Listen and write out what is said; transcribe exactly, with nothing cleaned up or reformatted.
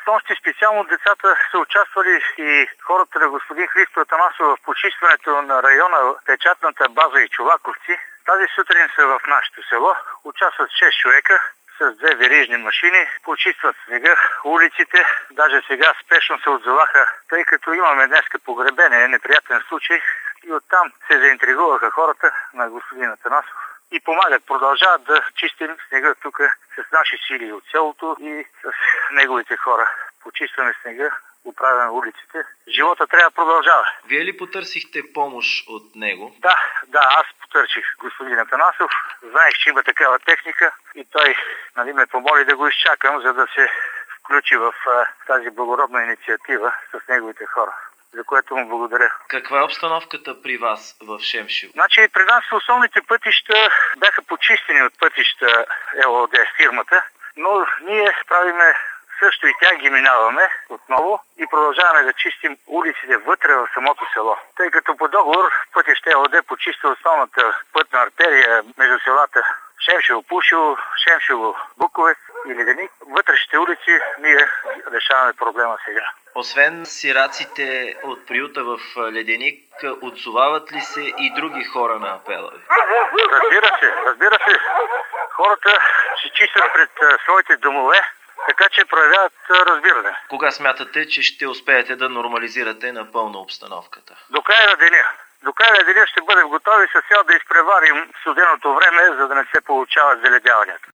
нощи специално децата са участвали и хората на господин Христо Атанасов в почистването на района Печатната база и Чолаковци. Тази сутрин са в нашето село. Участват шест човека с две верижни машини, почистват снега, улиците. Даже сега спешно се отзоваха, тъй като имаме днеска погребение, неприятен случай. И оттам се заинтригуваха хората на господин Атанасов и помагат, продължават да чистим снега тук с наши сили от селото и с неговите хора. Почистваме снега, оправяме улиците. Живота трябва да продължава. Вие ли потърсихте помощ от него? Да, да, аз потърсих господин Атанасов. Знаех, че има такава техника и той, нали, ме помоли да го изчакам, за да се включи в а, тази благородна инициатива с неговите хора, за което му благодаря. Каква е обстановката при вас в Шемшево? Значи при нас основните пътища бяха почистени от пътища ЕООД фирмата, но ние правиме също и тях ги минаваме отново и продължаваме да чистим улиците вътре в самото село. Тъй като по договор пътища ЕООД почиства основната пътна артерия между селата Шемшево-Пушево, Шемшево-Буковец и Леденик. Вътрешните улици ние решаваме проблема сега. Освен сираците от приюта в Леденик, отзовават ли се и други хора на апела ви? Разбира се, разбира се. Хората се чистят пред своите домове, така че проявяват разбиране. Кога смятате, че ще успеете да нормализирате напълно обстановката? До края на деня. До края на деня ще бъдем готови с цел да изпреварим студеното време, за да не се получават заледяванията.